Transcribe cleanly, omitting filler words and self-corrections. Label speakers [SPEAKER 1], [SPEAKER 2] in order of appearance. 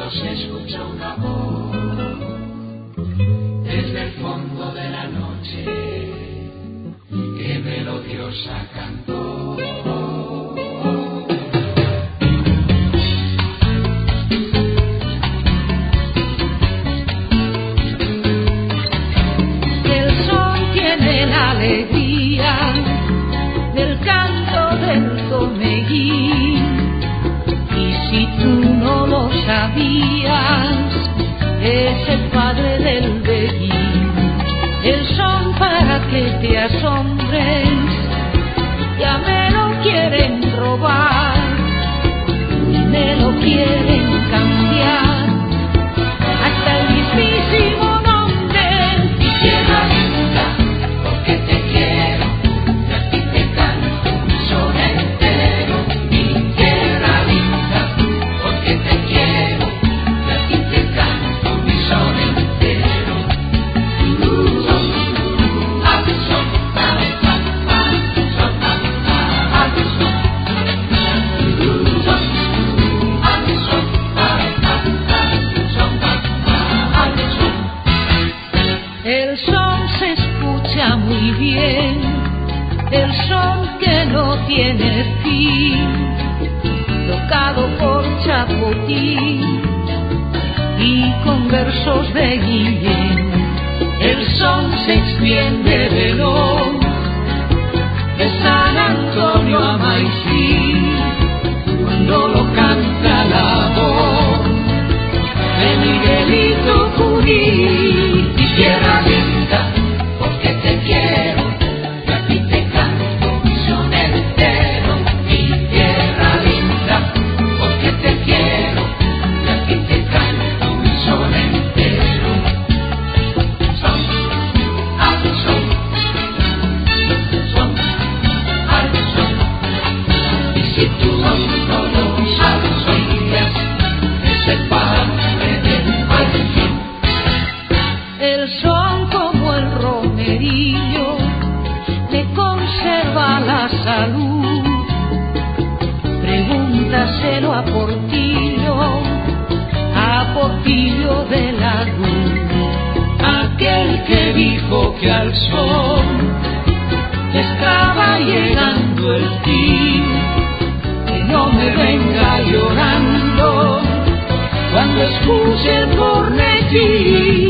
[SPEAKER 1] pronto se escuchó una voz desde el fondo de la noche que melodiosa cantó.
[SPEAKER 2] El sol tiene la alegría del canto del tomeguín, y si tú no lo sabías, es el padre del beguín. El son para que te asombres, ya me lo quieren robar y me lo quieren cambiar hasta el mismísimo nombre.
[SPEAKER 1] Mi tierra linda, porque te quiero, y a ti te canto un son entero. Mi tierra linda, porque te quiero, y a ti te canto mi son entero.
[SPEAKER 2] El son se escucha muy bien, el son que no tiene fin, tocado por Chapotín y con versos de Guillén. El son se extiende de León, de San Antonio a Maicí, cuando lo canta la voz de Miguelito Curí.
[SPEAKER 1] Mi tierra linda, porque te quiero, y a ti te canto mi son entero. Mi tierra linda, porque te quiero, y a ti te canto mi son entero. Son, al son, son, al son. Y si tú no lo sabías, es el padre del baile.
[SPEAKER 2] El son, como el romerillo, le conserva la salud. Pregúntaselo a Portillo de la Luz, aquel que dijo que al son estaba llegando el fin. Que no me venga llorando cuando escuche el cornetín.